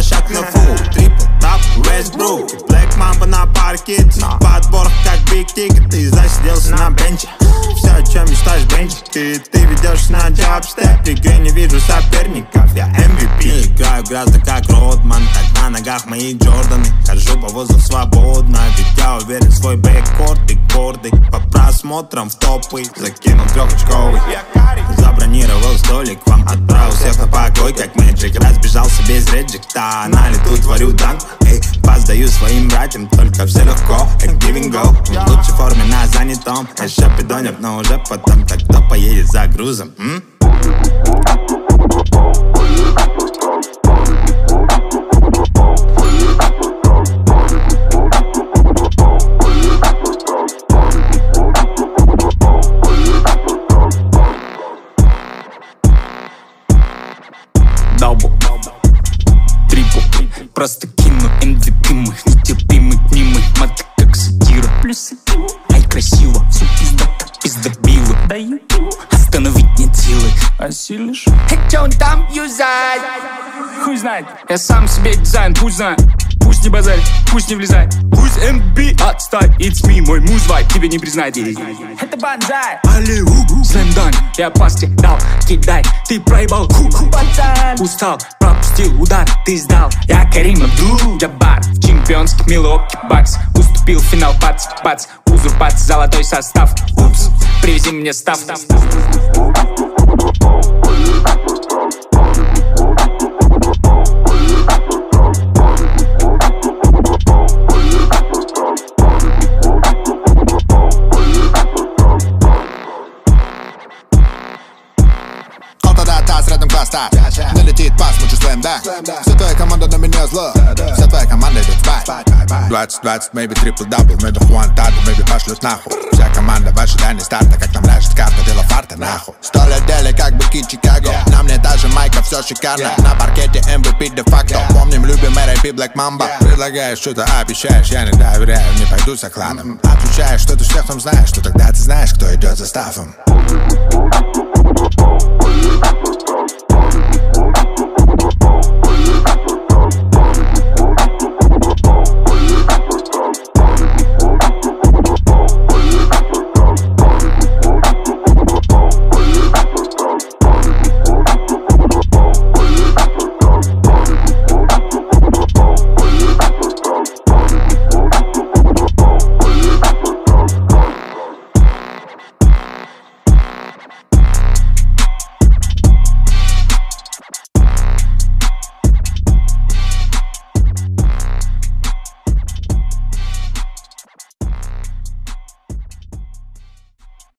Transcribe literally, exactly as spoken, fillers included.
шаг на фул. Трипл тап, Westbrook и Black Mamba на паркете. Подбор как Big Ticket, ты засиделся на бенче. Все, о чем мечтаешь, бенчик, и ты ведешь на джабстеп. В игре не вижу соперников, я эм ви пи. Играю грязно как Родман, так на ногах мои Джорданы. Хожу по воздуху свободно, ведь я уверен в свой бэккорд и гордый. По просмотрам в топы закинул трехочковый. Забронировал столик, вам отправил всех на покой, как Мэджик. Разбежался без реджик, да на лету творю данк. Эй, пас даю своим братьям, только все легко, как giving go. В лучшей форме на занятом, еще пидонер, но уже потом. Так кто поедет за грузом, м? Даубл, трипл, просто кину эм ви пи мы, нетерпимы дни мы, маты как сатира. Плюсы, ай красиво, все пиздато, пиздобило. Даю, остановить нет силы. Осилишь? Эй, чё он там юзает? Хуй знает, я сам себе дизайн, пусть знает. Пусть не базарь, пусть не влезает. Пусть эм би отстань, it's me, мой музвай, тебе не признать. Это банзай, аллеу, слэмдан. Я пас тебе дал, кидай, ты проебал. Ку-ку, пацан, устал, пропустил удар, ты сдал. Я Карим Абдул-Джаббар, в чемпионских Милуоки Бакс. Уступил в финал, пац, пац, узурпация, золотой состав. Упс, привези мне став. Рядом класс так, налетит пас, мучу слэм, да. Вся твоя команда на меня зло, вся твоя команда идет спать. Двадцать, двадцать, maybe трипл-дабл, maybe хуантаду, maybe пошлют нахуй. Вся команда в ожидании старта, как нам ляжет карта, дело фарта нахуй. Сто лет дели, как быки Чикаго, на мне даже майка, все шикарно. На паркете эм ви пи де-факто, помним, любим эр ай пи Black Mamba. Предлагаешь что-то, обещаешь, я не доверяю, не пойду за кланом. Отвечаешь, что ты всех там знаешь, что тогда ты знаешь, кто идет за стафом.